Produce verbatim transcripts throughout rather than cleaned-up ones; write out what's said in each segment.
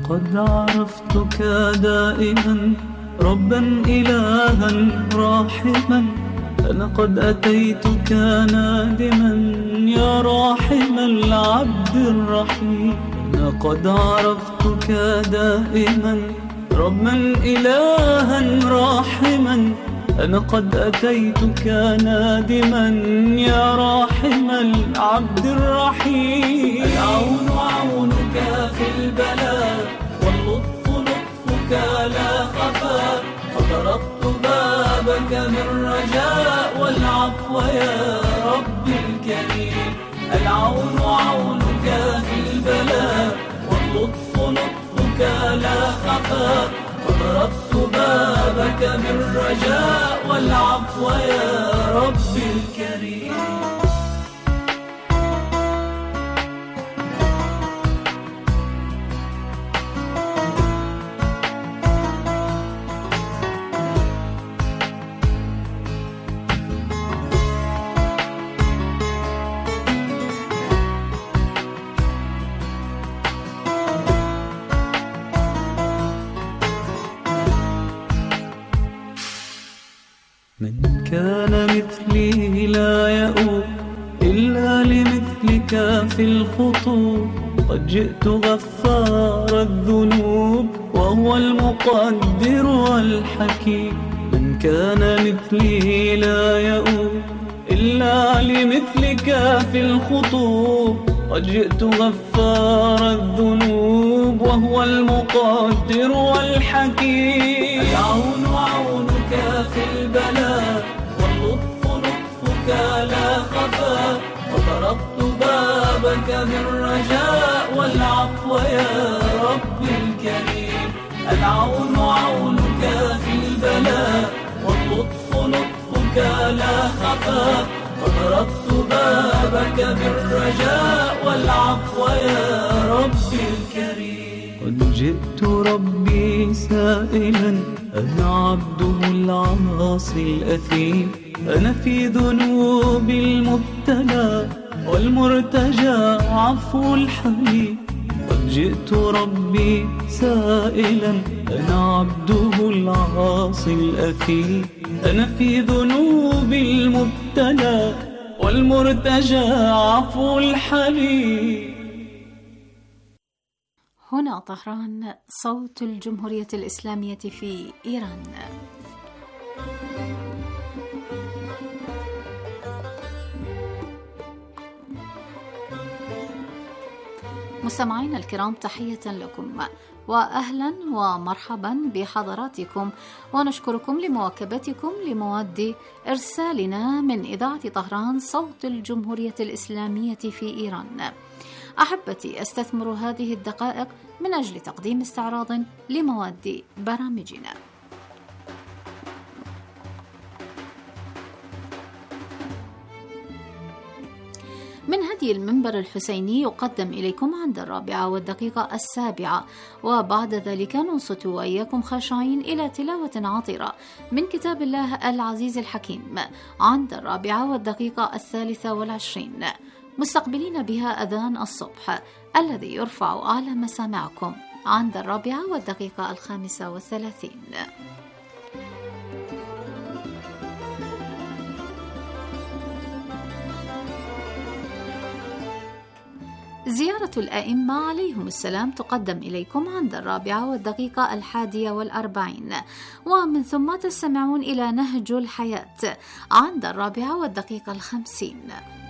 لقد عرفتك دائما ربا إلها راحما، أنا قد أتيتك نادما يا راحم العبد الرحيم. أنا قد عرفتك دائما ربا إلها راحما، أنا قد أتيتك نادما يا راحم العبد الرحيم. العون عونك في البلاء واللطف لطفك لا خفا، فضربت بابك من رجاء والعفو يا ربي الكريم. العون عونك في البلاء واللطف لطفك لا خفا، فضربت بابك من رجاء والعفو يا ربي الكريم. من كان مثلي لا يؤوب إلا لمثلك في الخطوب، قد جئت غفار الذنوب وهو المقدر والحكيم. من كان مثلي لا يؤوب إلا لمثلك في الخطوب، قد جئت غفار الذنوب وهو المقدر والحكيم. العون عونك في البلاء واللطف لطفك لا خفا، وضربت بابك من رجاء والعفو يا ربي الكريم. العون عونك في البلاء واللطف لطفك لا خفا، وضربت بابك من رجاء والعفو يا ربي الكريم. قد جئت ربي سائلا أنا عبده العاصي الأثيم، أنا في ذنوب المبتلى والمرتجى عفو الحليم. قد جئت ربي سائلا أنا عبده العاصي الأثيم، أنا في ذنوب المبتلى والمرتجى عفو الحليم. هنا طهران، صوت الجمهورية الإسلامية في إيران. مستمعينا الكرام، تحية لكم وأهلا ومرحبا بحضراتكم، ونشكركم لمواكبتكم لمواد إرسالنا من إذاعة طهران صوت الجمهورية الإسلامية في إيران. أحبتي، أستثمر هذه الدقائق من أجل تقديم استعراض لمواد برامجنا. من هدي المنبر الحسيني يقدم إليكم عند الرابعة والدقيقة السابعة، وبعد ذلك ننصت وإياكم خاشعين إلى تلاوة عطرة من كتاب الله العزيز الحكيم عند الرابعة والدقيقة الثالثة والعشرين، مستقبلين بها أذان الصبح الذي يرفع أعلى مسامعكم عند الرابعة والدقيقة الخامسة والثلاثين. زيارة الأئمة عليهم السلام تقدم إليكم عند الرابعة والدقيقة الحادية والأربعين، ومن ثم تستمعون إلى نهج الحياة عند الرابعة والدقيقة الخمسين.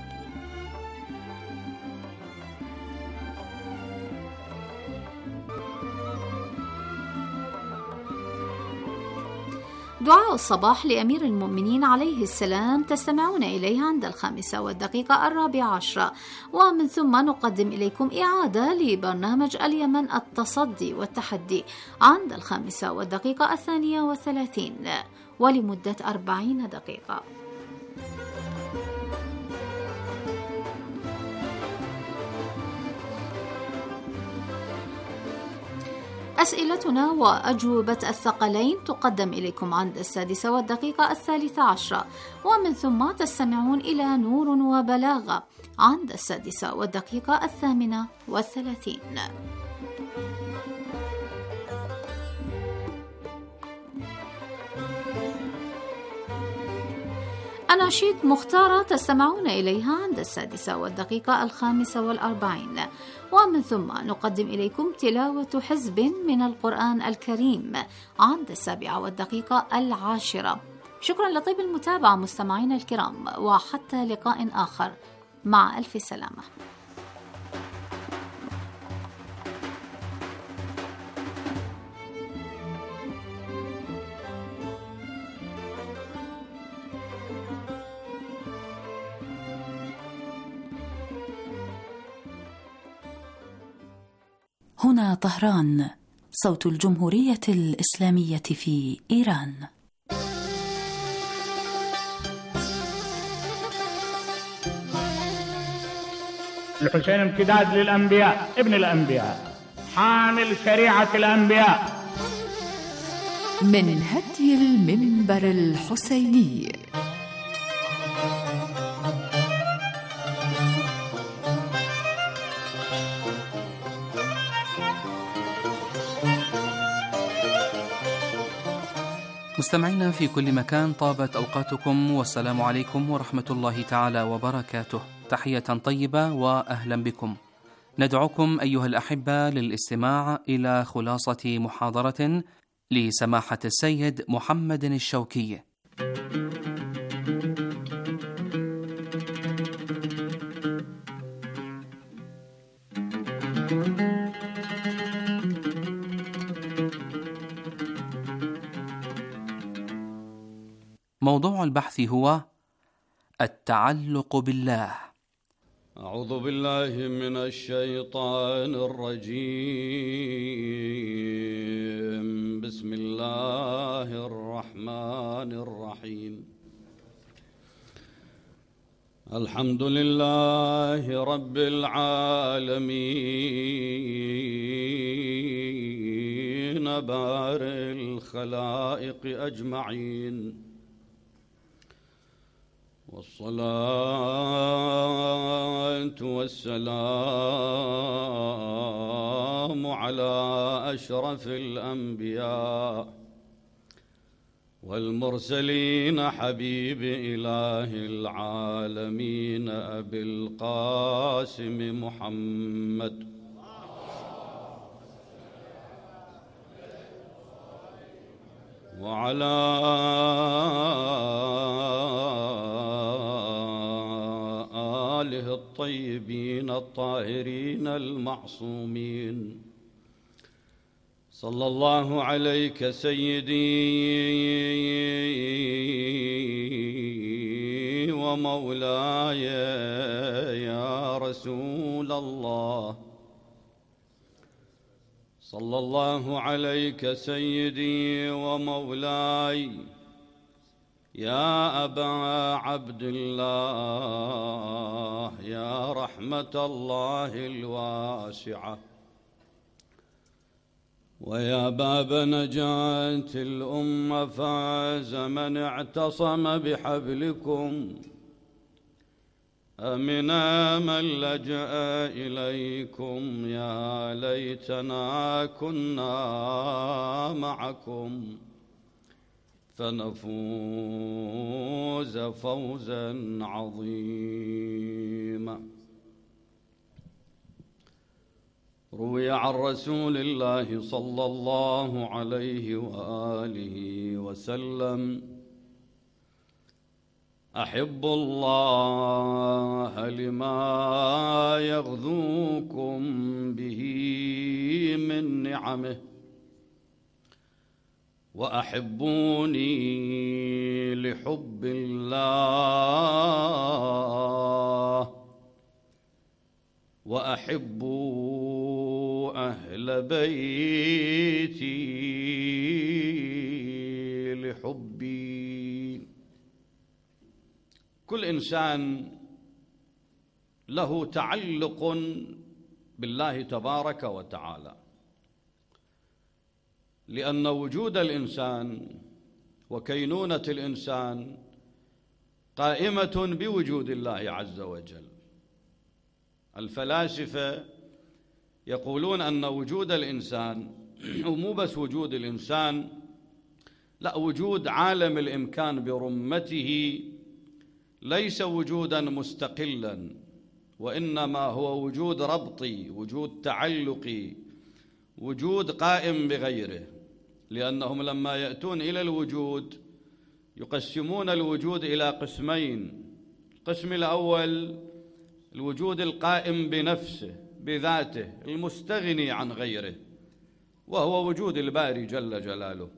دعاء الصباح لأمير المؤمنين عليه السلام تستمعون إليه عند الخامسة والدقيقة الرابعة عشرة، ومن ثم نقدم إليكم إعادة لبرنامج اليمن التصدي والتحدي عند الخامسة والدقيقة الثانية والثلاثين ولمدة أربعين دقيقة. أسئلتنا وأجوبة الثقلين تقدم إليكم عند السادسة والدقيقة الثالثة عشرة، ومن ثم تستمعون إلى نور وبلاغة عند السادسة والدقيقة الثامنة والثلاثين. أناشيد مختارة تستمعون إليها عند السادسة والدقيقة الخامسة والأربعين، ومن ثم نقدم إليكم تلاوة حزب من القرآن الكريم عند السابعة والدقيقة العاشرة. شكرا لطيب المتابعة مستمعين الكرام، وحتى لقاء آخر، مع ألف سلامة. هنا طهران، صوت الجمهورية الإسلامية في إيران. الحسين امتداد للأنبياء، ابن الأنبياء، حامل شريعة الأنبياء. من هدي المنبر الحسيني. مستمعينا في كل مكان، طابت أوقاتكم والسلام عليكم ورحمة الله تعالى وبركاته. تحية طيبة وأهلا بكم. ندعوكم أيها الأحبة للاستماع إلى خلاصة محاضرة لسماحة السيد محمد الشوكي. موضوع البحث هو التعلق بالله. أعوذ بالله من الشيطان الرجيم. بسم الله الرحمن الرحيم. الحمد لله رب العالمين، بارئ الخلائق أجمعين، والصلاة والسلام على أشرف الأنبياء والمرسلين، حبيب إله العالمين أبي القاسم محمد وعلى آله الطيبين الطاهرين المعصومين. صلى الله عليك سيدي ومولاي يا رسول الله. صلى الله عليك سيدي ومولاي يا أبا عبد الله، يا رحمة الله الواسعة، ويا باب نجاة الأمة. فاز من اعتصم بحبلكم، أمنا من لجأ إليكم. يا ليتنا كنا معكم فنفوز فوزا عظيما. روي عن رسول الله صلى الله عليه وآله وسلم: أحبوا الله لما يغذوكم به من نعمه، وأحبوني لحب الله، وأحبوا أهل بيتي لحبي. كل إنسان له تعلق بالله تبارك وتعالى، لأن وجود الإنسان وكينونة الإنسان قائمة بوجود الله عز وجل. الفلاسفة يقولون أن وجود الإنسان ومو بس وجود الإنسان، لا، وجود عالم الإمكان برمته ليس وجودا مستقلا، وإنما هو وجود ربطي، وجود تعلقي، وجود قائم بغيره. لأنهم لما يأتون إلى الوجود يقسمون الوجود إلى قسمين. القسم الأول الوجود القائم بنفسه بذاته المستغني عن غيره، وهو وجود الباري جل جلاله.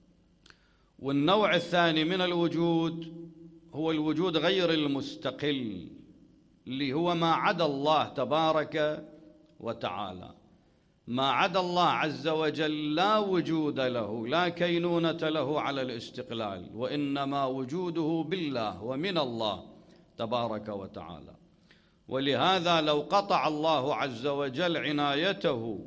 والنوع الثاني من الوجود هو الوجود غير المستقل، اللي هو ما عدا الله تبارك وتعالى. ما عدا الله عز وجل لا وجود له، لا كينونة له على الاستقلال، وإنما وجوده بالله ومن الله تبارك وتعالى. ولهذا لو قطع الله عز وجل عنايته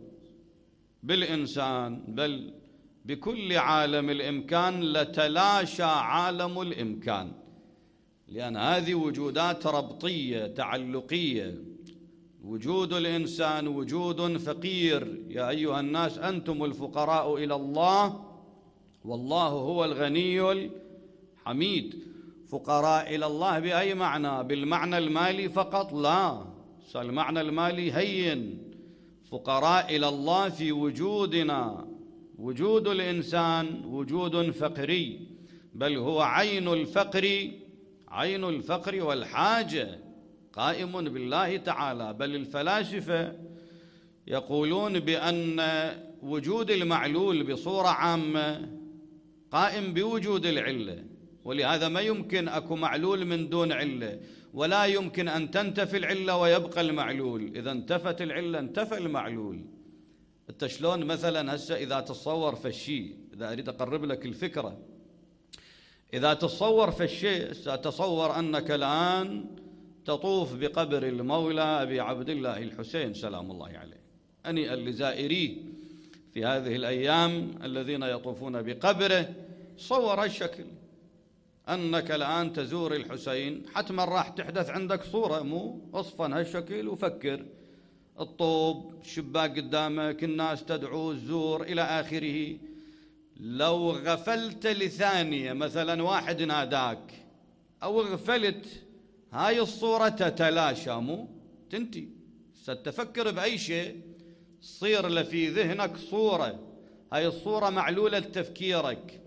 بالإنسان بل بكل عالم الإمكان لتلاشى عالم الإمكان، لأن هذه وجودات ربطية تعلقية. وجود الإنسان وجود فقير، يا أيها الناس أنتم الفقراء إلى الله والله هو الغني الحميد. فقراء إلى الله بأي معنى؟ بالمعنى المالي فقط؟ لا، المعنى المالي هين. فقراء إلى الله في وجودنا. وجود الإنسان وجود فقري، بل هو عين الفقر، عين الفقر والحاجة، قائم بالله تعالى. بل الفلاسفة يقولون بأن وجود المعلول بصورة عامة قائم بوجود العلة، ولهذا ما يمكن أكو معلول من دون علة، ولا يمكن أن تنتفي العلة ويبقى المعلول. إذا انتفت العلة انتفى المعلول. أنت شلون مثلا هسه إذا تصور في الشيء، إذا أريد أقرب لك الفكرة، إذا تصور في الشيء، ستصور أنك الآن تطوف بقبر المولى أبي عبد الله الحسين سلام الله عليه. أني لزائريه في هذه الأيام الذين يطوفون بقبره صور الشكل، أنك الآن تزور الحسين، حتما راح تحدث عندك صورة، مو أصفن هالشكل، وفكر الطوب، الشباك قدامك، الناس تدعو، الزور إلى آخره. لو غفلت لثانية، مثلا واحد ناداك أو غفلت، هاي الصورة تتلاشى، مو تنتي. ستفكر بأي شيء تصير لفي ذهنك صورة، هاي الصورة معلولة تفكيرك.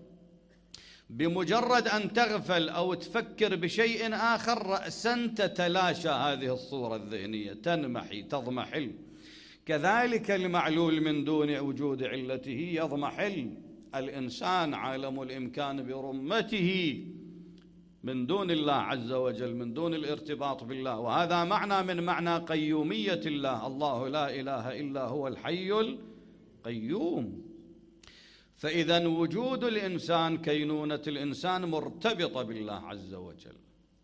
بمجرد أن تغفل أو تفكر بشيء آخر رأسا تتلاشى هذه الصورة الذهنية، تنمحي، تضمحل. كذلك المعلول من دون وجود علته يضمحل. الإنسان عالم الإمكان برمته من دون الله عز وجل، من دون الارتباط بالله. وهذا معنى من معنى قيومية الله. الله لا إله إلا هو الحي القيوم. فإذا وجود الإنسان، كينونة الإنسان مرتبطة بالله عز وجل.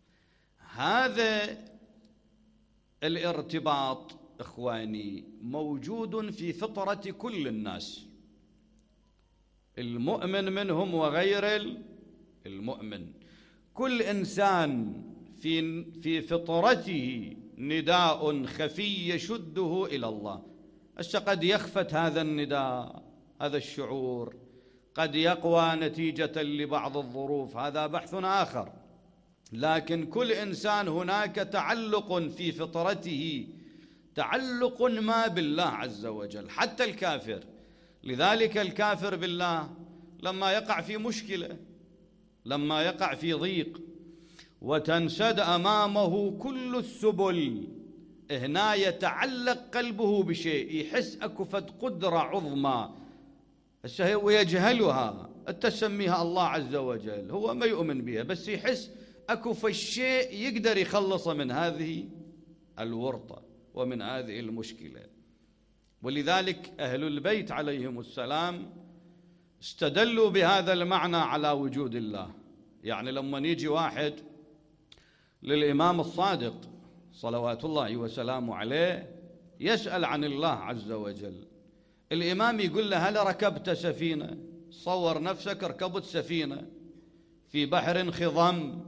هذا الارتباط إخواني موجود في فطرة كل الناس، المؤمن منهم وغير المؤمن. كل إنسان في في فطرته نداء خفي يشده إلى الله. هسه قد يخفت هذا النداء، هذا الشعور قد يقوى نتيجة لبعض الظروف، هذا بحث آخر. لكن كل إنسان هناك تعلق في فطرته، تعلق ما بالله عز وجل، حتى الكافر. لذلك الكافر بالله لما يقع في مشكلة، لما يقع في ضيق وتنسد أمامه كل السبل، هنا يتعلق قلبه بشيء، يحس أكو فد قدرة عظمى ويجهلها، تسميها الله عز وجل، هو ما يؤمن بها، بس يحس أكو فالشيء يقدر يخلص من هذه الورطة ومن هذه المشكلة. ولذلك أهل البيت عليهم السلام استدلوا بهذا المعنى على وجود الله. يعني لما يجي واحد للإمام الصادق صلوات الله وسلامه عليه يسأل عن الله عز وجل، الإمام يقول له هل ركبت سفينة؟ صور نفسك ركبت سفينة في بحر خضم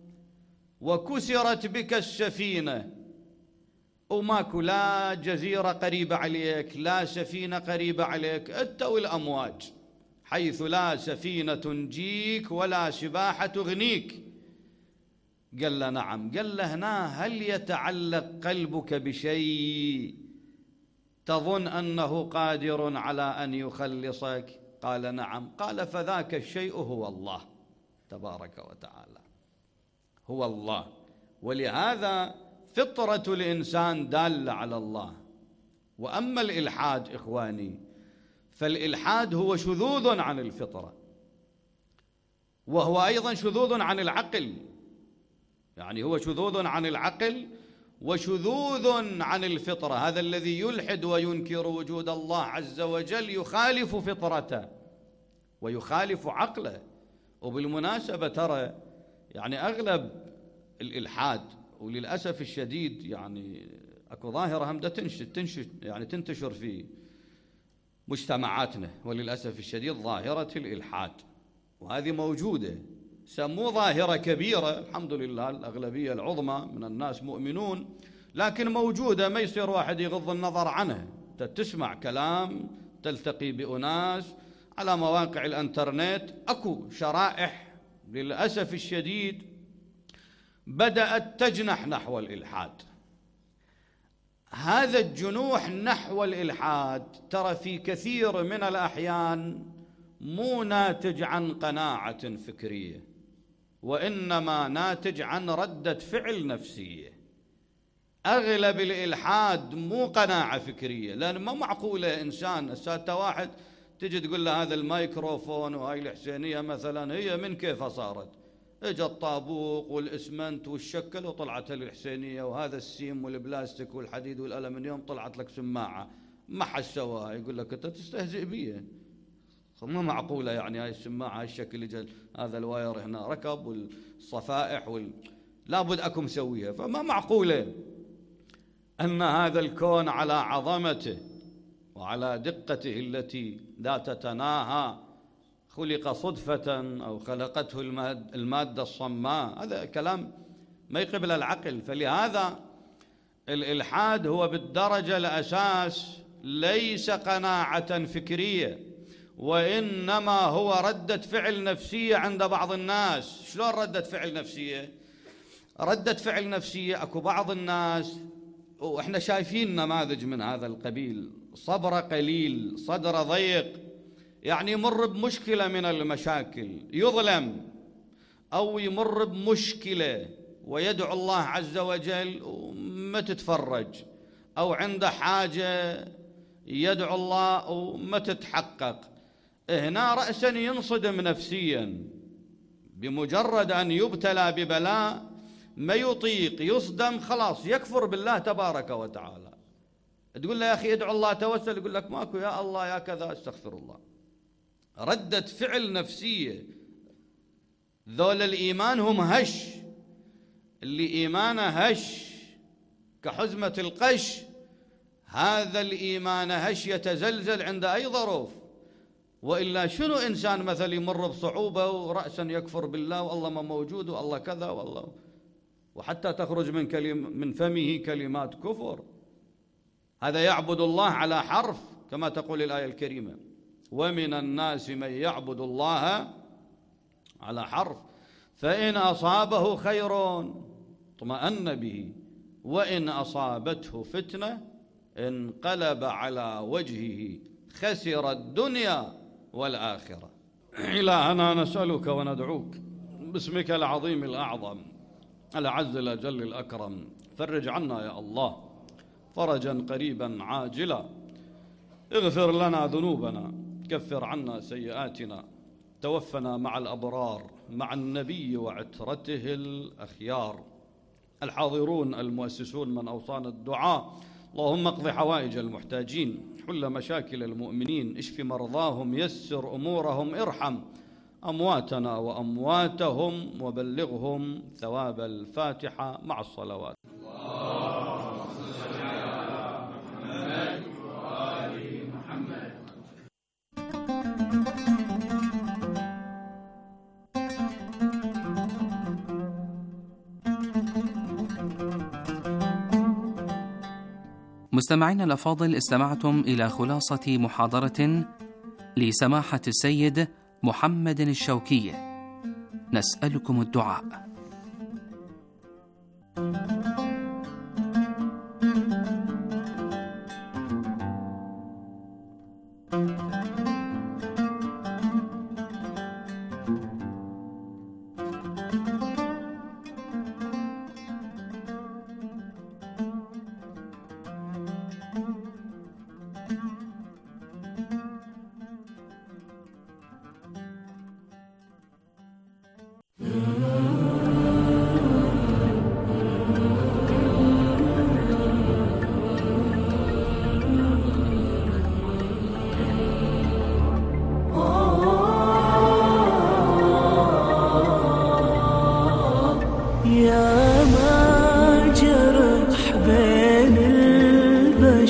وكسرت بك السفينة، وماكو لا جزيرة قريبة عليك، لا سفينة قريبة عليك، أنت والأمواج، حيث لا سفينة تنجيك ولا سباحة تغنيك. قال له نعم. قال له هنا هل يتعلق قلبك بشيء تظن أنه قادر على أن يخلصك؟ قال نعم. قال فذاك الشيء هو الله تبارك وتعالى، هو الله. ولهذا فطرة الإنسان دالة على الله. وأما الإلحاد إخواني، فالإلحاد هو شذوذ عن الفطرة، وهو أيضا شذوذ عن العقل، يعني هو شذوذ عن العقل وشذوذ عن الفطرة. هذا الذي يلحد وينكر وجود الله عز وجل يخالف فطرته ويخالف عقله. وبالمناسبة ترى يعني أغلب الإلحاد، وللأسف الشديد يعني أكو ظاهرة هم تنشر تنشر يعني تنتشر في مجتمعاتنا، وللأسف الشديد ظاهرة الإلحاد، وهذه موجودة. سموه ظاهرة كبيرة، الحمد لله الأغلبية العظمى من الناس مؤمنون، لكن موجودة، ما يصير واحد يغض النظر عنها. تسمع كلام، تلتقي بأناس على مواقع الانترنت، أكو شرائح للأسف الشديد بدأت تجنح نحو الإلحاد. هذا الجنوح نحو الإلحاد ترى في كثير من الأحيان مو ناتج عن قناعة فكرية، وإنما ناتج عن ردة فعل نفسية. أغلب الإلحاد مو قناعة فكرية، لأن ما معقولة إنسان السادة واحد تجي تقول له هذا الميكروفون وهاي الحسينية مثلا هي من كيف صارت؟ اجى الطابوق والإسمنت والشكل وطلعت الحسينية، وهذا السيم والبلاستيك والحديد والألمنيوم طلعت لك سماعة. ما حد سواها. يقول لك أنت تستهزئ بيه، ما معقولة يعني هاي السماعة هاي الشكل يجي هذا الواير هنا ركب والصفائح وال... لابد أكو مسويها. فما معقولة أن هذا الكون على عظمته وعلى دقته التي لا تتناهى خلق صدفة أو خلقته المادة الصماء. هذا كلام ما يقبل العقل. فلهذا الإلحاد هو بالدرجة الأساس ليس قناعة فكرية، وإنما هو ردة فعل نفسية عند بعض الناس. شلون ردة فعل نفسية؟ ردة فعل نفسية أكو بعض الناس، وإحنا شايفين نماذج من هذا القبيل، صبر قليل، صدر ضيق، يعني يمر بمشكلة من المشاكل، يظلم أو يمر بمشكلة ويدعو الله عز وجل وما تتفرج، أو عنده حاجة يدعو الله وما تتحقق. هنا رأسا ينصدم نفسيا، بمجرد أن يبتلى ببلاء ما يطيق، يصدم، خلاص يكفر بالله تبارك وتعالى. تقول له يا أخي ادعو الله توسل، يقول لك ماكو، يا الله يا كذا، استغفر الله. ردة فعل نفسية. ذول الإيمان هم هش، اللي إيمانه هش كحزمة القش، هذا الإيمان هش يتزلزل عند أي ظروف. وإلا شنو إنسان مثل يمر بصعوبة ورأسا يكفر بالله والله ما موجود والله كذا والله، وحتى تخرج من كلمة من فمه كلمات كفر. هذا يعبد الله على حرف كما تقول الآية الكريمة، ومن الناس من يعبد الله على حرف فإن أصابه خير اطمأن به وإن أصابته فتنة انقلب على وجهه خسر الدنيا والآخرة. إلهنا نسألك وندعوك باسمك العظيم الأعظم الأعز الأجل الأكرم، فرج عنا يا الله فرجا قريبا عاجلا، اغفر لنا ذنوبنا، كفر عنا سيئاتنا، توفنا مع الأبرار مع النبي وعترته الأخيار. الحاضرون المؤسسون من أوصان الدعاء، اللهم اقض حوائج المحتاجين، حل مشاكل المؤمنين، اشف مرضاهم، يسر أمورهم، ارحم أمواتنا وأمواتهم، وبلغهم ثواب الفاتحة مع الصلوات. مستمعينا الأفاضل، استمعتم إلى خلاصة محاضرة لسماحة السيد محمد الشوكي. نسألكم الدعاء.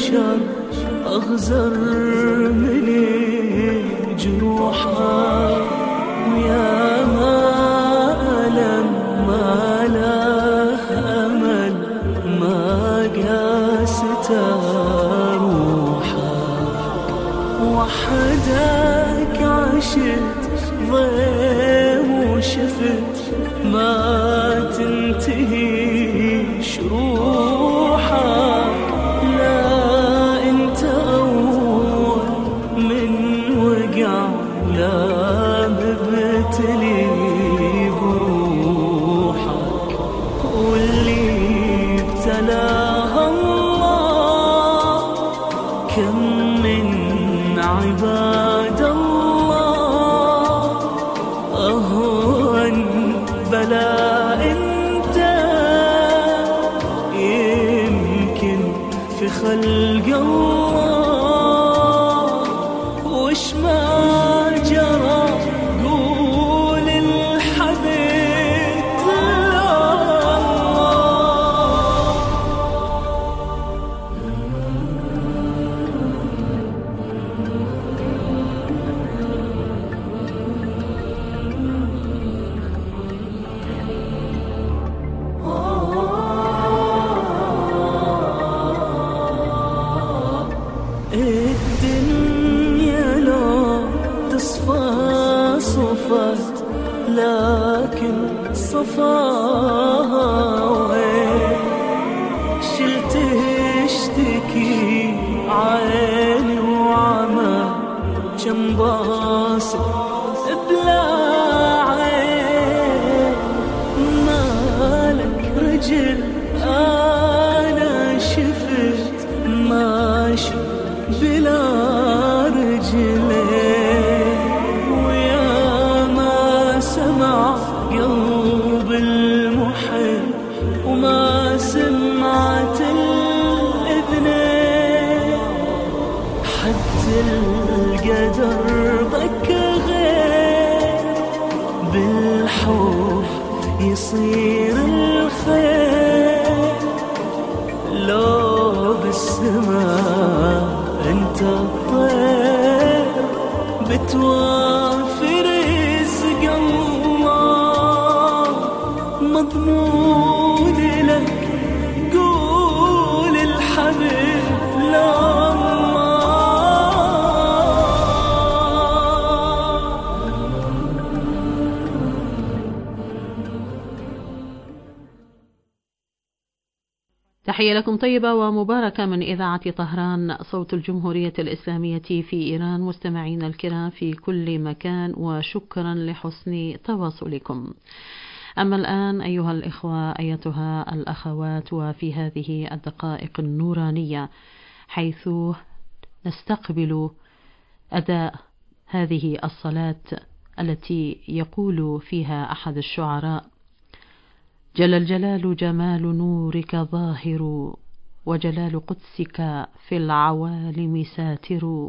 البشر أغزر من جروحها، ويا ما ألم ما له أمل ما قاسته روحها. وحدك عشت ضيم وشفت ما تنتهي شروحك. لا انت أول من وقع، لا مبتلي بروحك. واللي ابتلاها الله كم من عباد الله، أهون بلا انت يمكن في خلق الله. وش ما جرى قول الحبيب الله. الدنيا لو تصفى صفت، لكن صفاها وين؟ شلت اشتكي عيني وعمى، كم باسط بلا عين. مالك رجل أنا شفت ماشي بلا رجلين، ويا ما سمع قلب المحب وما سمعت الإذنين. حتى القدر ضك غير، بالحب يصير الخير. لو بالسماء انت الطير بتوافر رزق الله. مضمون لك قول الحبيب لا تحية لكم طيبة ومباركة من إذاعة طهران صوت الجمهورية الإسلامية في إيران. مستمعينا الكرام في كل مكان، وشكرا لحسن تواصلكم. أما الآن أيها الإخوة أيتها الأخوات، وفي هذه الدقائق النورانية حيث نستقبل أداء هذه الصلاة التي يقول فيها أحد الشعراء: جل الجلال جمال نورك ظاهر، وجلال قدسك في العوالم ساتر.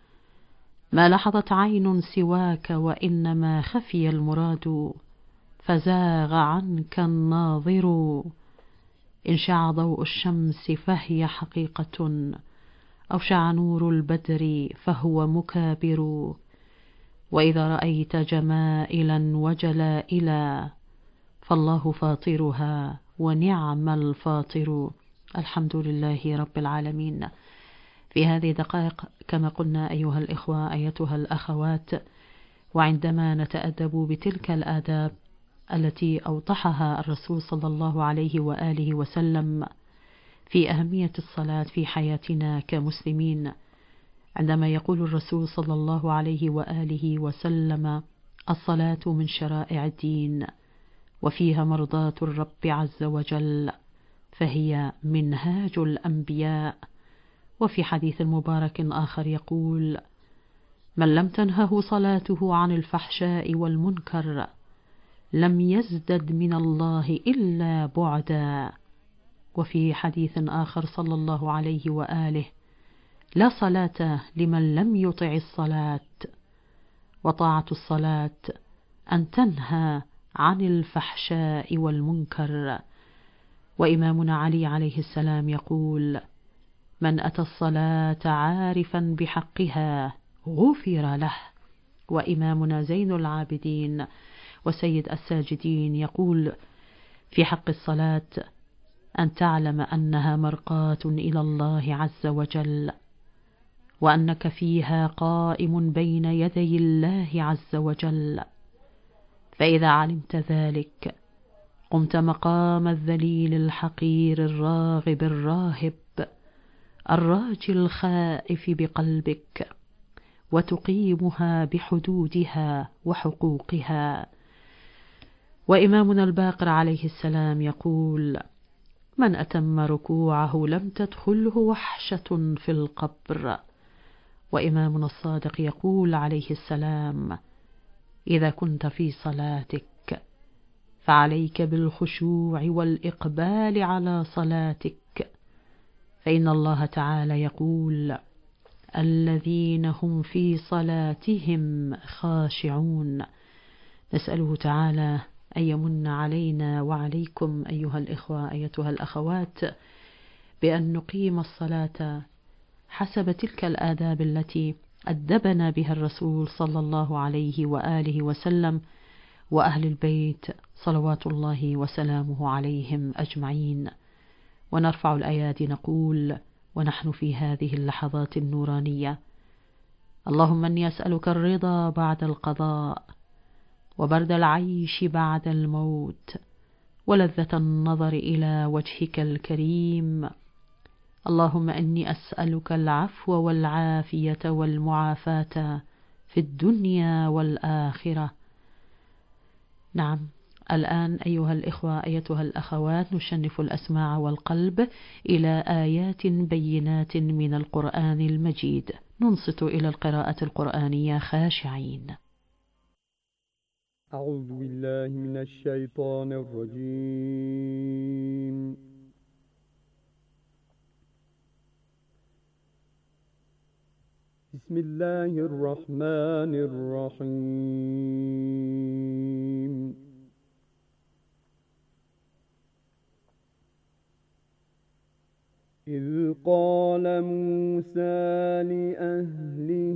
ما لحظت عين سواك وإنما خفي المراد، فزاغ عنك الناظر. إن شع ضوء الشمس فهي حقيقة، أو شع نور البدر فهو مكابر. وإذا رأيت جمائلا وجلائلا، فالله فاطرها ونعم الفاطر. الحمد لله رب العالمين. في هذه دقائق كما قلنا أيها الإخوة أيتها الأخوات، وعندما نتأدب بتلك الآداب التي أوضحها الرسول صلى الله عليه وآله وسلم في أهمية الصلاة في حياتنا كمسلمين، عندما يقول الرسول صلى الله عليه وآله وسلم: الصلاة من شرائع الدين، وفيها مرضاة الرب عز وجل، فهي منهاج الأنبياء. وفي حديث مبارك آخر يقول: من لم تنهه صلاته عن الفحشاء والمنكر لم يزدد من الله إلا بعدا. وفي حديث آخر صلى الله عليه وآله: لا صلاة لمن لم يطع الصلاة. وطاعة الصلاة أن تنهى عن الفحشاء والمنكر. وإمامنا علي عليه السلام يقول: من أتى الصلاة عارفا بحقها غفر له. وإمامنا زين العابدين وسيد الساجدين يقول في حق الصلاة: أن تعلم أنها مرقاة إلى الله عز وجل، وأنك فيها قائم بين يدي الله عز وجل، فإذا علمت ذلك قمت مقام الذليل الحقير الراغب الراهب الراجي الخائف بقلبك، وتقيمها بحدودها وحقوقها. وإمامنا الباقر عليه السلام يقول: من أتم ركوعه لم تدخله وحشة في القبر. وإمامنا الصادق يقول عليه السلام: إذا كنت في صلاتك فعليك بالخشوع والإقبال على صلاتك، فإن الله تعالى يقول: الذين هم في صلاتهم خاشعون. نسأله تعالى أن يمن علينا وعليكم أيها الإخوة أيتها الأخوات بأن نقيم الصلاة حسب تلك الآداب التي أدبنا بها الرسول صلى الله عليه وآله وسلم وأهل البيت صلوات الله وسلامه عليهم أجمعين. ونرفع الأيادي نقول ونحن في هذه اللحظات النورانية: اللهم إني أسألك الرضا بعد القضاء، وبرد العيش بعد الموت، ولذة النظر إلى وجهك الكريم. اللهم إني أسألك العفو والعافية والمعافاة في الدنيا والآخرة. نعم، الآن أيها الإخوة أيتها الأخوات نشنف الأسماع والقلب إلى آيات بينات من القرآن المجيد، ننصت إلى القراءة القرآنية خاشعين. أعوذ بالله من الشيطان الرجيم. بسم الله الرحمن الرحيم. إذ قال موسى لأهله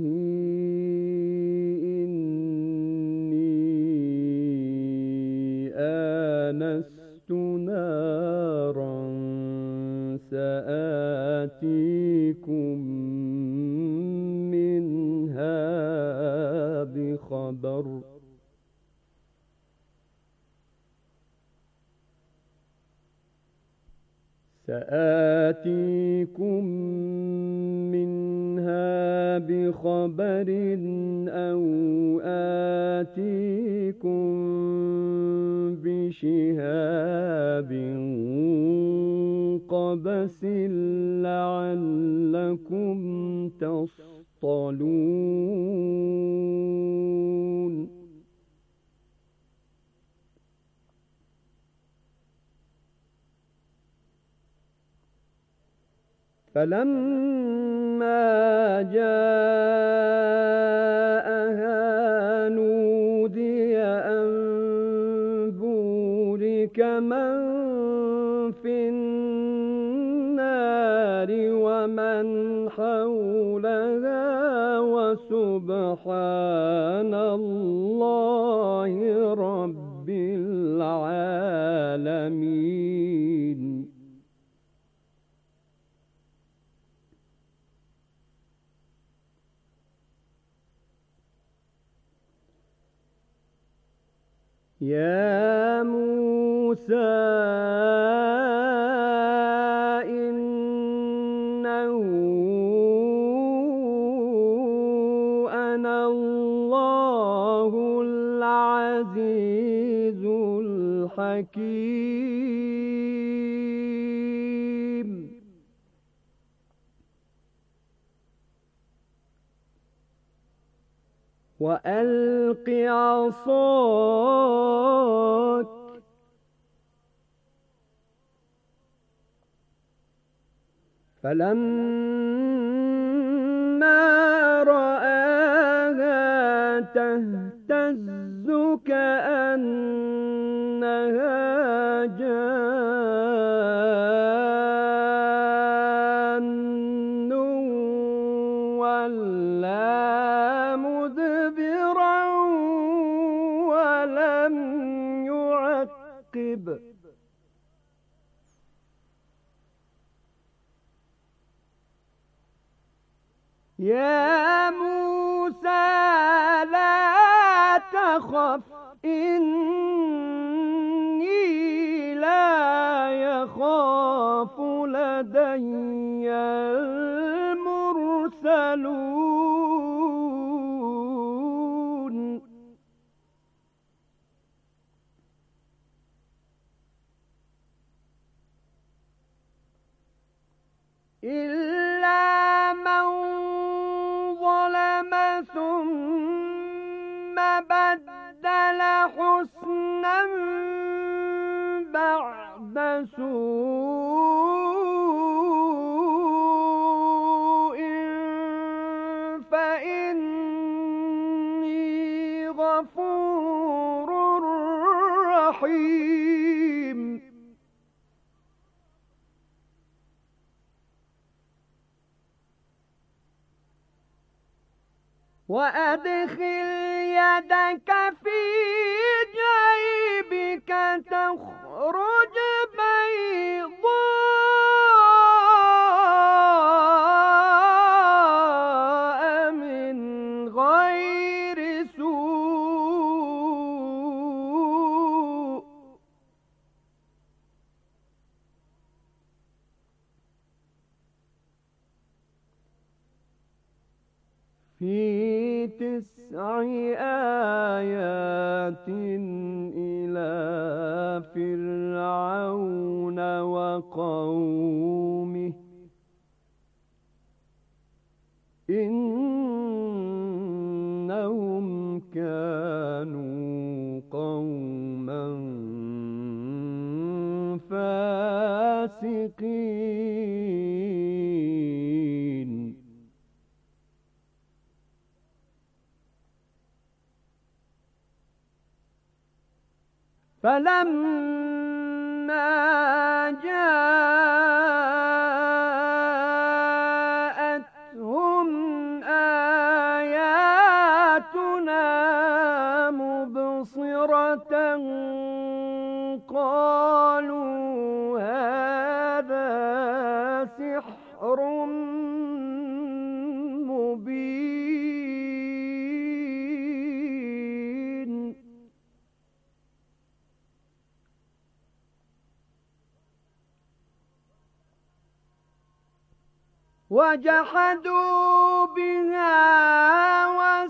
إني آنست نارا سآتيكم منها بخبر سآتيكم منها بخبر أو آتيكم بشهاب قبس لعلكم تصطلون. فلما جاءها نودي أن بورك من في النار ومن حولها وسبحان الله رب العالمين. يا موسى إنه أنا الله العزيز الحكيم. وألق عصاك فلما رآها تهتز كأنها جان يا موسى لا تخف إني لا يخاف لدي المرسلون إلا من ظلم ثم بدل حسنا بعد سوء فإني غفور رحيم وأدخل يدك في جيبك تخرج بيضاء من غير سوء في تسع آيات إلى فرعون وقومه إنهم كانوا قوما فاسقين فلما جاءتهم آياتنا مبصرة قالوا هذا سحر مبين وجحدوا بها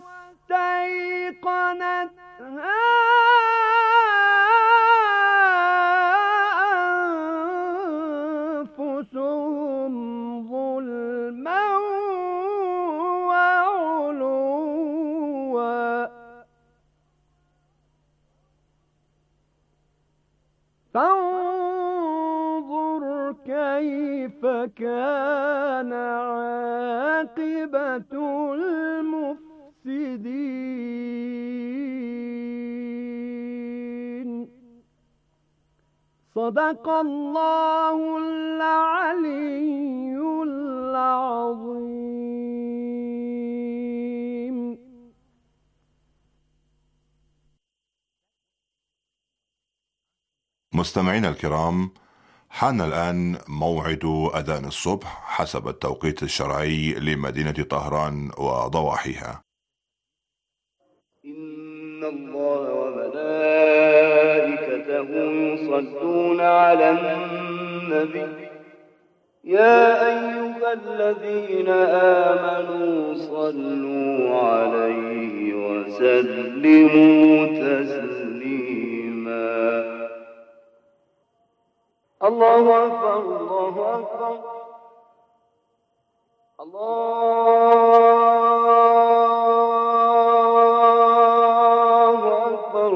واستيقنتها أنفسهم ظلما وعلوا فانظر كيف كان عاقبة المفسدين صدق الله العلي العظيم. مستمعينا الكرام، حان الآن موعد أذان الصبح حسب التوقيت الشرعي لمدينة طهران وضواحيها. إن الله وملائكته يصلون على النبي يا أيها الذين آمنوا صلوا عليه وسلموا تسليما. الله أكبر الله أكبر الله أكبر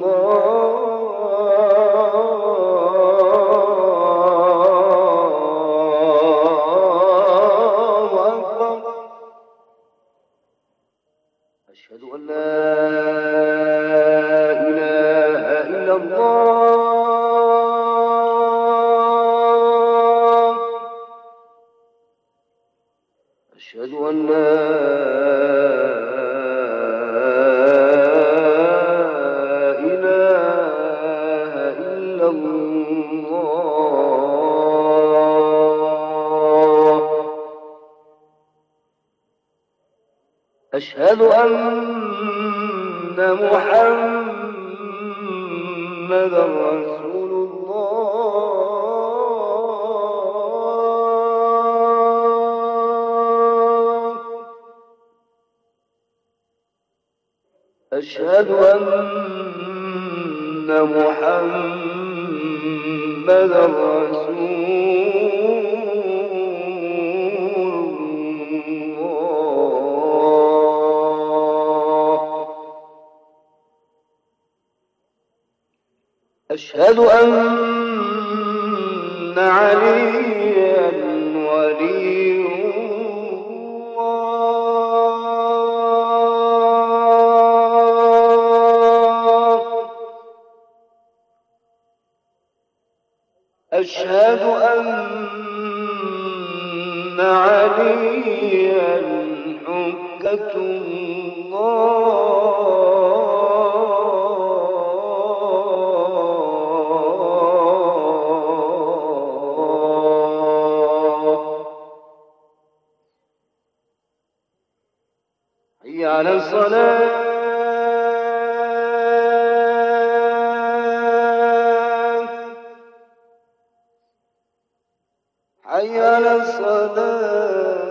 الله أكبر. أشهد أن لا إله إلا الله أشهد أن لا إله إلا الله. أشهد أن محمدا رسول الله. أشهد أن محمدا رسول أشهد أن عليا ولي الله. أشهد أن عليا حجة الله. على الصلاة حي على الصلاة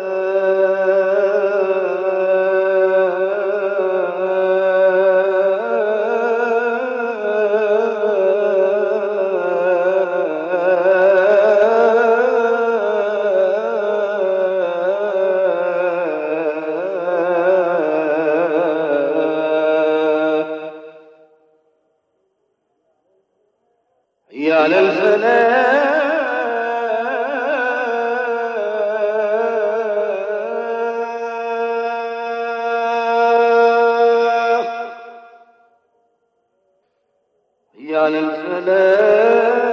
على الفلاح على الفلاح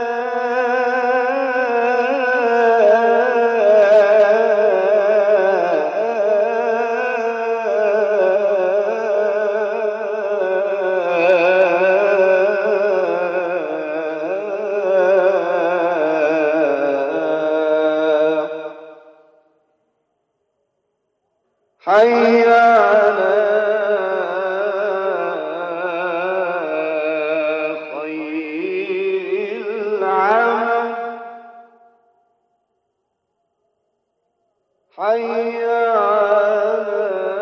حي على خير العمل حي على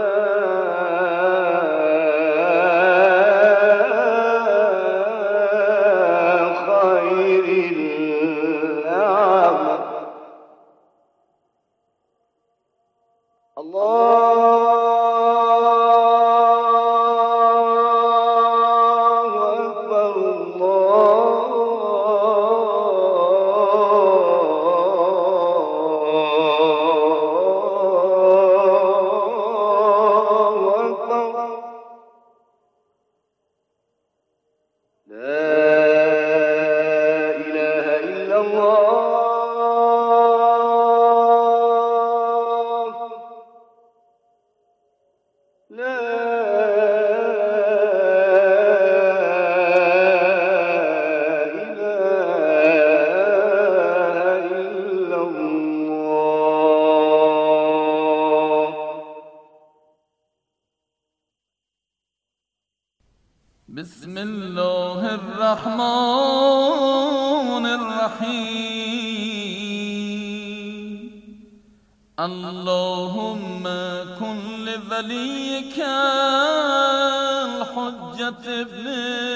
خير العمل. الله أكبر الله أكبر. لا إله إلا الله. لا إله إلا الله. بسم الله الرحمن الرحيم. اللهم كن لوليك الحجة ابن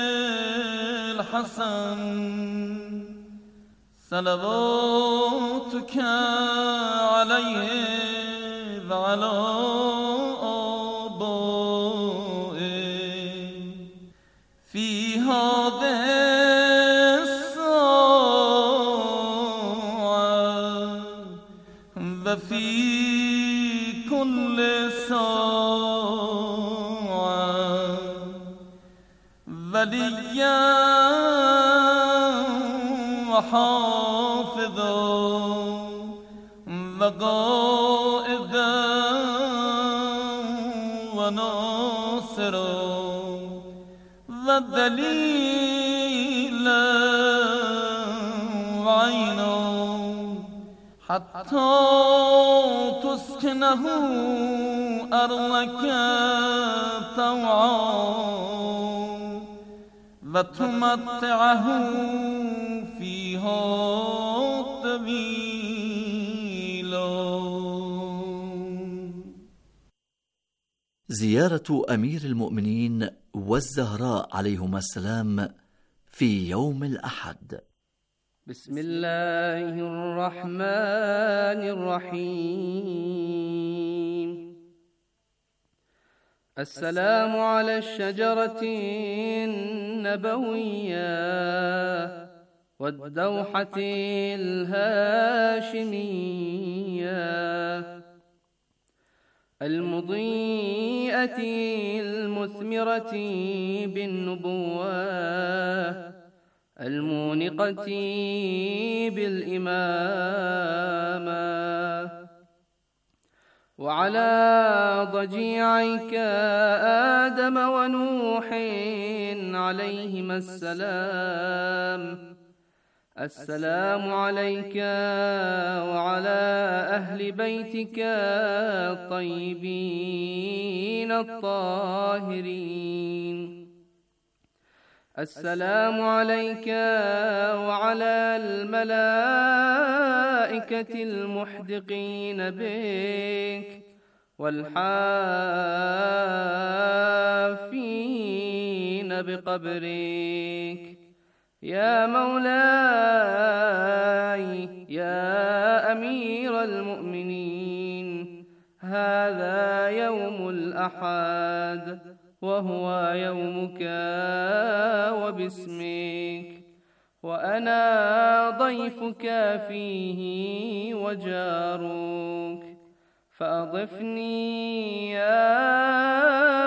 الحسن صلواتك عليه وعلى آبائه في هذه الساعة وفي كل ساعة وليا وحافظا وقائدا وناصرا ودليلا وعينا حتى تسكنه أرضك طوعا وتمتعه فيها طويلا. زيارة أمير المؤمنين والزهراء عليهما السلام في يوم الأحد. بسم الله الرحمن الرحيم. السلام على الشجرة النبوية والدوحة الهاشمية المضيئة المثمرة بالنبوة المونقة بالإمامة، وعلى ضجيعيك آدم ونوح عليهما السلام. السلام عليك وعلى أهل بيتك الطيبين الطاهرين. السلام عليك وعلى الملائكة المحدقين بك والحافين بقبرك. يا مولاي يا أمير المؤمنين، هذا يوم الأحد وهو يومك وباسمك، وأنا ضيفك فيه وجارك، فأضفني يا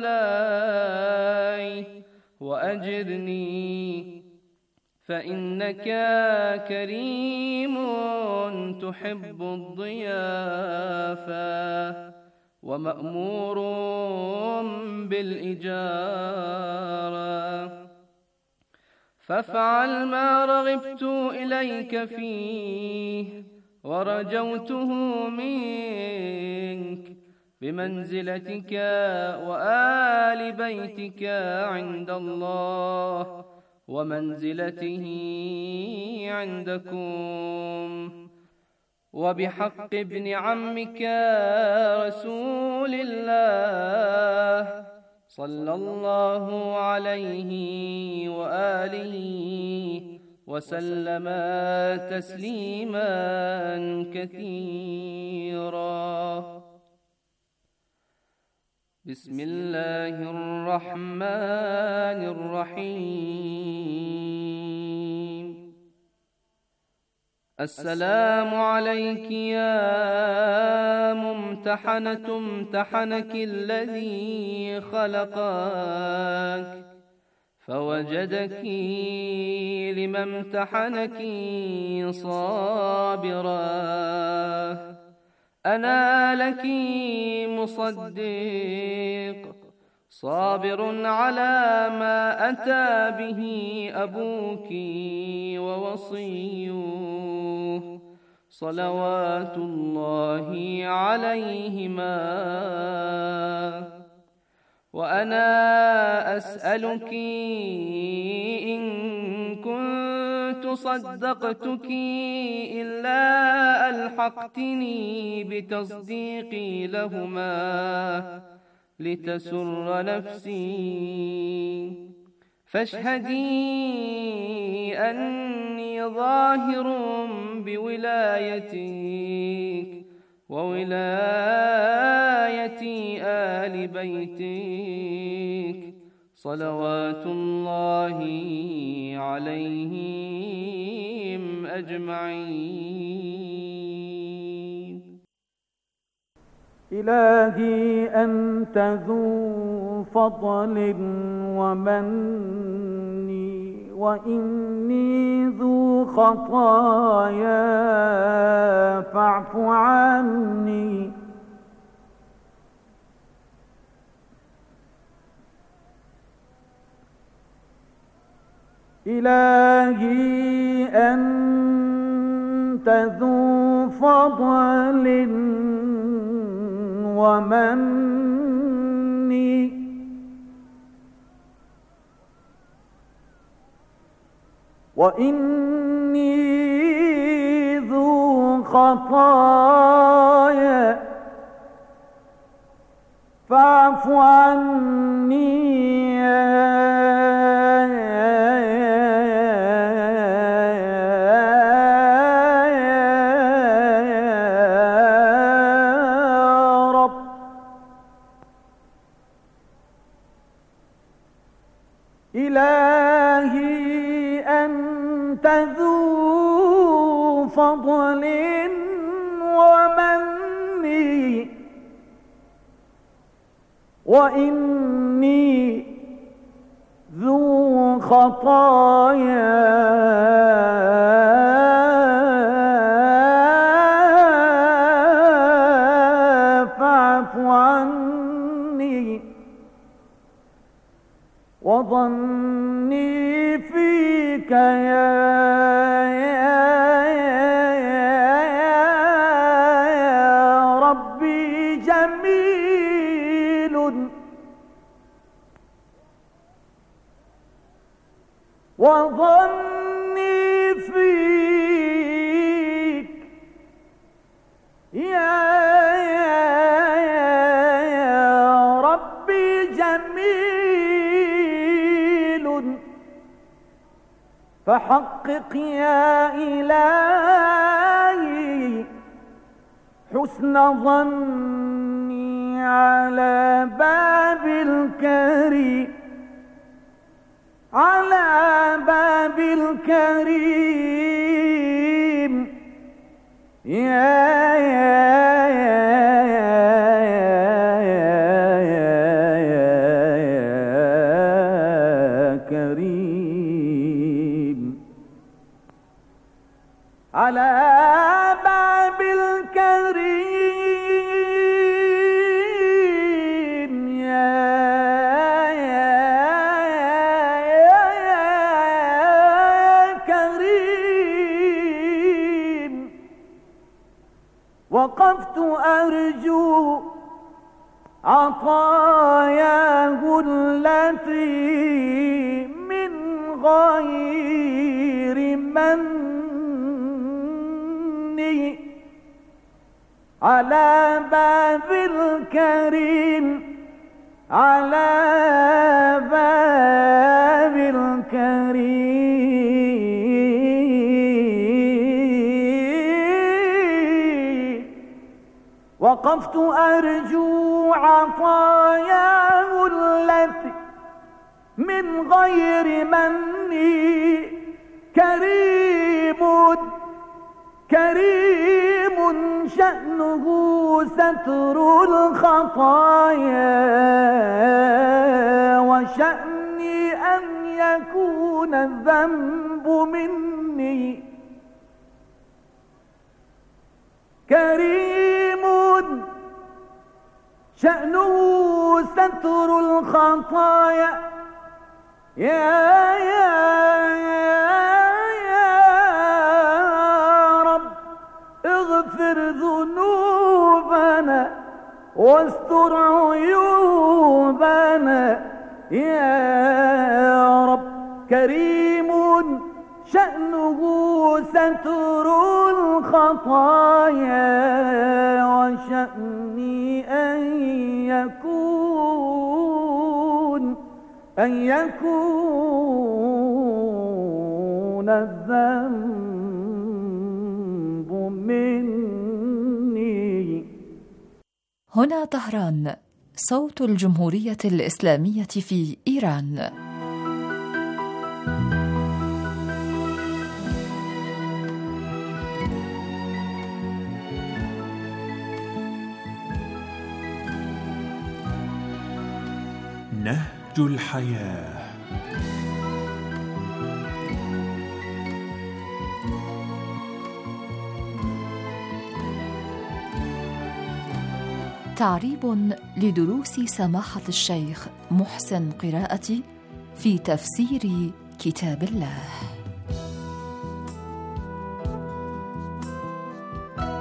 مولاي وأجرني، فإنك كريم تحب الضيافة ومأمور بالإجارة، فافعل ما رغبت إليك فيه ورجوته منك بمنزلتك وآل بيتك عند الله ومنزلته عندكم، وبحق ابن عمك رسول الله صلى الله عليه وآله وسلم تسليما كثيرا. بسم الله الرحمن الرحيم. السلام عليك يا ممتحنة امتحنك الذي خلقك فوجدك لما امتحنك صابرا. أنا لك مصدق صابر على ما أتى به أبوك ووصيه صلوات الله عليهما. وأنا أسألك إن كنت صدقتك إلا ألحقتني بتصديقي لهما لتسر نفسي، فاشهدي أني ظاهر بولايتك وولاية آل بيتك صلوات الله عليهم أجمعين. إلهي أنت ذو فضل ومن، وإني ذو خطايا فاعف عني. إلهي أنت ذو فضل ومن وإني ذو خطايا فاعف عني يا رب. إلهي أنت ذو فضل ومن وإني ذو خطايا فاعف عني وظني فيك يا وظني فيك يا, يا, يا ربي جميل فحقق يا إلهي حسن ظني على باب الكريم على باب الكريم يا يا يا يا كريم على باب الكريم يا وقفت أرجو عطاياه التي من غير مني على باب الكريم على باب الكريم وقفت أرجو عطاياه التي من غير مني كريم كريم شأنه ستر الخطايا وشأني أن يكون الذنب مني كريم شأنه ستر الخطايا يا يا يا رب اغفر ذنوبنا واستر عيوبنا يا رب كريم شأنه ستر الخطايا وشأني أن يكون أن يكون الذنب مني. هنا طهران، صوت الجمهورية الإسلامية في إيران. نهج الحياة. تعريب لدروس سماحة الشيخ محسن قراءتي في تفسير كتاب الله.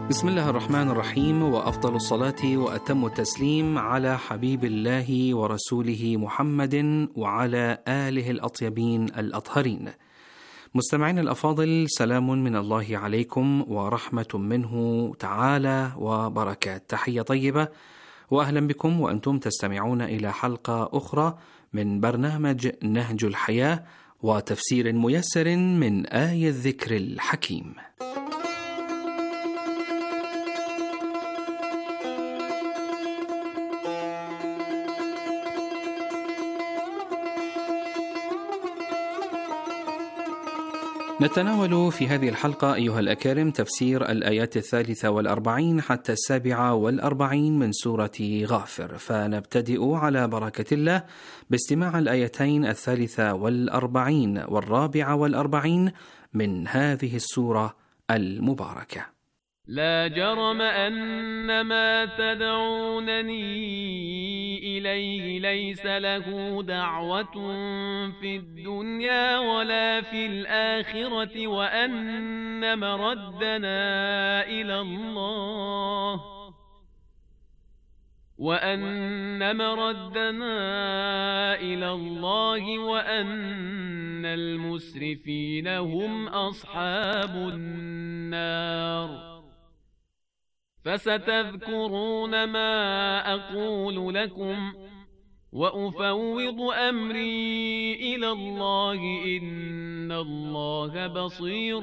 بسم الله الرحمن الرحيم، وأفضل الصلاة وأتم التسليم على حبيب الله ورسوله محمد وعلى آله الأطيبين الأطهرين. مستمعين الأفاضل، سلام من الله عليكم ورحمة منه تعالى وبركات. تحية طيبة وأهلا بكم وأنتم تستمعون إلى حلقة أخرى من برنامج نهج الحياة وتفسير ميسر من آي الذكر الحكيم. نتناول في هذه الحلقة أيها الأكارم تفسير الآيات الثالثة والأربعين حتى السابعة والأربعين من سورة غافر، فنبتدئ على بركة الله باستماع الآيتين الثالثة والأربعين والرابعة والأربعين من هذه السورة المباركة. لا جرم أن ما تدعونني إليه ليس له دعوة في الدنيا ولا في الآخرة وأن مردنا إلى الله وأن مردنا إلى الله وأن المسرفين هم أصحاب النار. فستذكرون ما أقول لكم وأفوض أمري إلى الله إن الله بصير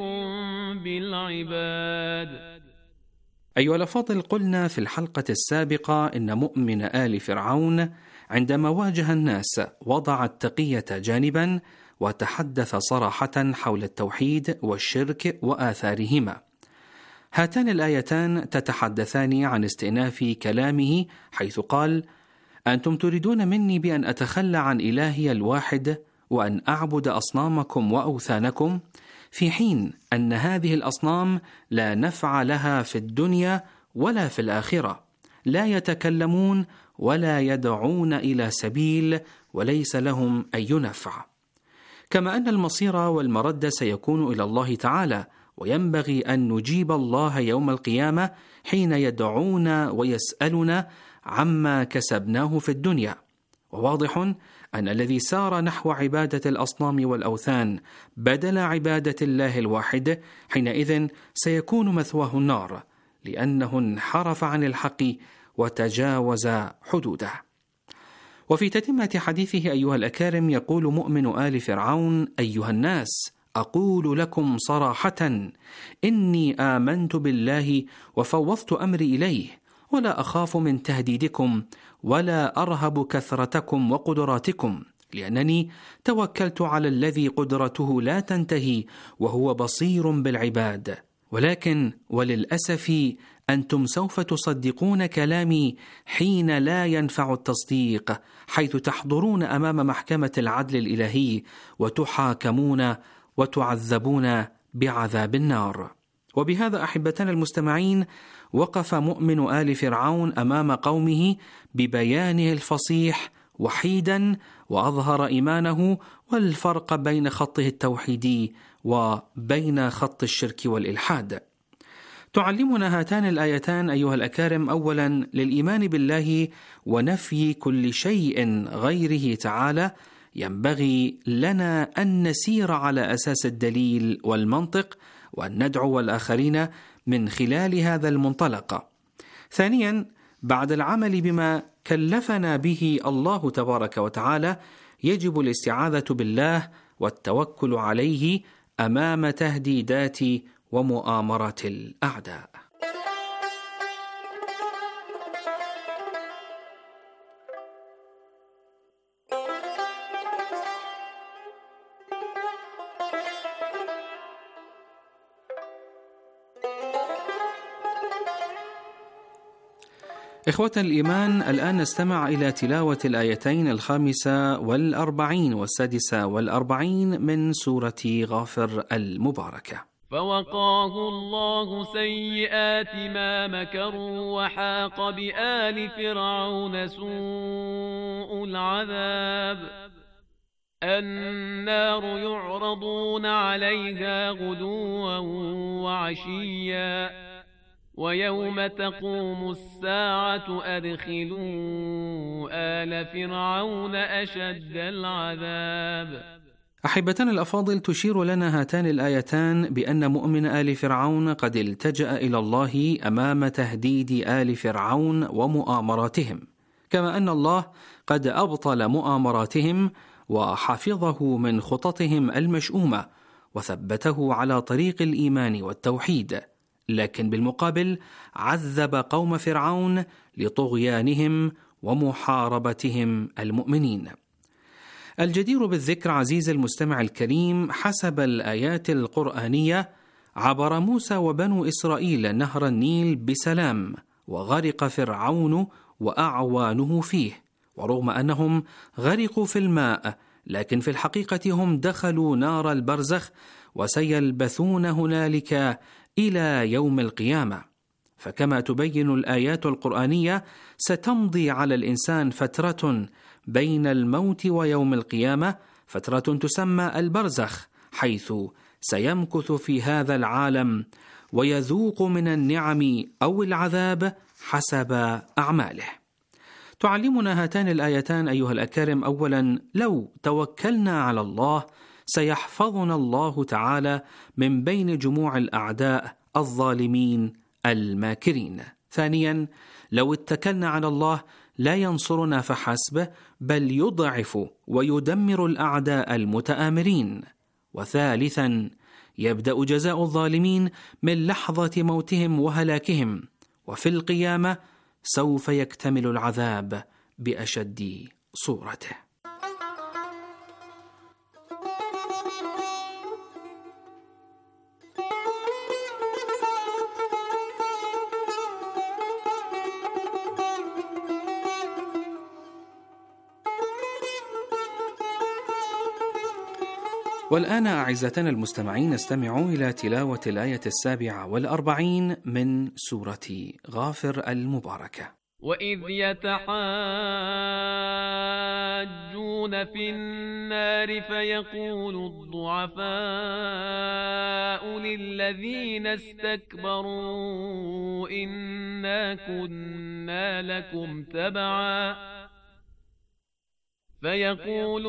بالعباد. أيها الأفاضل، قلنا في الحلقة السابقة إن مؤمن آل فرعون عندما واجه الناس وضع التقية جانبا وتحدث صراحة حول التوحيد والشرك وآثارهما. هاتان الآيتان تتحدثان عن استئناف كلامه، حيث قال: أنتم تريدون مني بأن أتخلى عن إلهي الواحد وأن أعبد أصنامكم وأوثانكم، في حين أن هذه الأصنام لا نفع لها في الدنيا ولا في الآخرة، لا يتكلمون ولا يدعون إلى سبيل وليس لهم أي نفع. كما أن المصير والمرد سيكون إلى الله تعالى، وينبغي أن نجيب الله يوم القيامة حين يدعونا ويسألنا عما كسبناه في الدنيا. وواضح أن الذي سار نحو عبادة الأصنام والأوثان بدل عبادة الله الواحد حينئذ سيكون مثواه النار، لأنه انحرف عن الحق وتجاوز حدوده. وفي تتمة حديثه أيها الأكارم يقول مؤمن آل فرعون: أيها الناس، أقول لكم صراحة إني آمنت بالله وفوضت أمري إليه، ولا أخاف من تهديدكم ولا أرهب كثرتكم وقدراتكم، لأنني توكلت على الذي قدرته لا تنتهي وهو بصير بالعباد. ولكن وللأسف أنتم سوف تصدقون كلامي حين لا ينفع التصديق، حيث تحضرون أمام محكمة العدل الإلهي وتحاكمون وتعذبون بعذاب النار. وبهذا أحبتنا المستمعين وقف مؤمن آل فرعون أمام قومه ببيانه الفصيح وحيدا، وأظهر إيمانه والفرق بين خطه التوحيدي وبين خط الشرك والإلحاد. تعلمنا هاتان الآيتان أيها الأكارم أولا للإيمان بالله ونفي كل شيء غيره تعالى، ينبغي لنا أن نسير على أساس الدليل والمنطق، وأن ندعو الآخرين من خلال هذا المنطلق. ثانيا، بعد العمل بما كلفنا به الله تبارك وتعالى، يجب الاستعاذة بالله والتوكل عليه أمام تهديدات ومؤامرات الأعداء. إخوة الإيمان، الآن نستمع إلى تلاوة الآيتين الخامسة والأربعين والسادسة والأربعين من سورة غافر المباركة. فوقاه الله سيئات ما مكروا وحاق بآل فرعون سوء العذاب. النار يعرضون عليها غدوا وعشيا ويوم تقوم الساعة أدخلوا آل فرعون أشد العذاب. أحبتنا الأفاضل، تشير لنا هاتان الآيتان بأن مؤمن آل فرعون قد التجأ إلى الله أمام تهديد آل فرعون ومؤامراتهم، كما أن الله قد أبطل مؤامراتهم وحفظه من خططهم المشؤومة وثبته على طريق الإيمان والتوحيد، لكن بالمقابل عذب قوم فرعون لطغيانهم ومحاربتهم المؤمنين. الجدير بالذكر عزيز المستمع الكريم، حسب الآيات القرآنية عبر موسى وبنو إسرائيل نهر النيل بسلام، وغرق فرعون وأعوانه فيه، ورغم أنهم غرقوا في الماء لكن في الحقيقة هم دخلوا نار البرزخ وسيلبثون هنالك إلى يوم القيامة. فكما تبين الآيات القرآنية ستمضي على الإنسان فترة بين الموت ويوم القيامة، فترة تسمى البرزخ، حيث سيمكث في هذا العالم ويذوق من النعم أو العذاب حسب أعماله. تعلمنا هاتان الآيتان أيها الأكارم أولا، لو توكلنا على الله سيحفظنا الله تعالى من بين جموع الأعداء الظالمين الماكرين. ثانيا، لو اتكلنا على الله لا ينصرنا فحسب، بل يضعف ويدمر الأعداء المتآمرين. وثالثا، يبدأ جزاء الظالمين من لحظة موتهم وهلاكهم، وفي القيامة سوف يكتمل العذاب بأشد صورته. والآن أعزتنا المستمعين نستمع إلى تلاوة الآية السابعة والأربعين من سورة غافر المباركة. وإذ يتحاجون في النار فيقول الضعفاء للذين استكبروا إنا كنا لكم تبعا فيقول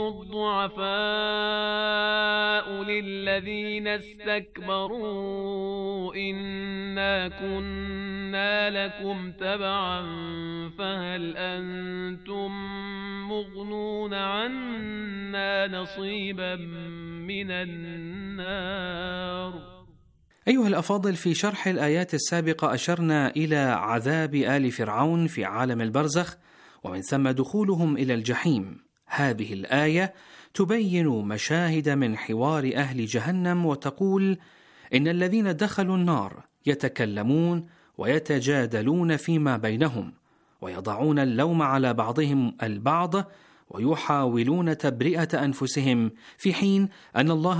الضعفاء للذين استكبروا إنا كنا لكم تبعا فهل أنتم مغنون عنا نصيبا من النار. أيها الأفاضل، في شرح الآيات السابقة أشرنا إلى عذاب آل فرعون في عالم البرزخ ومن ثم دخولهم إلى الجحيم. هذه الآية تبين مشاهد من حوار أهل جهنم وتقول إن الذين دخلوا النار يتكلمون ويتجادلون فيما بينهم ويضعون اللوم على بعضهم البعض ويحاولون تبرئة أنفسهم، في حين أن الله